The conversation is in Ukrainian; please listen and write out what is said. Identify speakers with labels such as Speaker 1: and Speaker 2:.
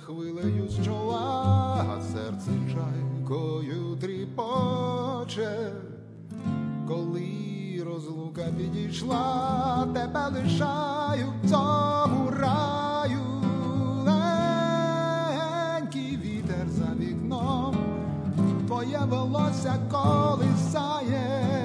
Speaker 1: хвилею з чола, а серце чайкою тріпоче. Коли розлука підійшла, тебе лишаю в цьому раю. Легенький вітер за вікном, твоє волосся колисає.